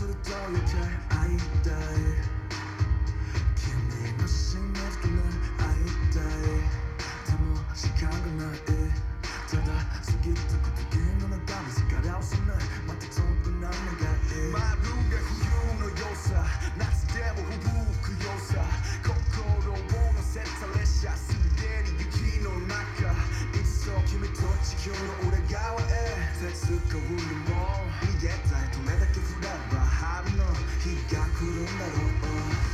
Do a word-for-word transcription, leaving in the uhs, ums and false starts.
すると余計会いたい君の信じてない会いたいでも時間がないただ過ぎたことゲームの中に疲れをせないまた遠くなるのがいい丸が冬の良さ夏でも吹く良さ心を乗せた列車すでに雪の中いつそう君と地球の裏側へ手使うんでも逃げたいどれだけ降れば春の日が来るんだろう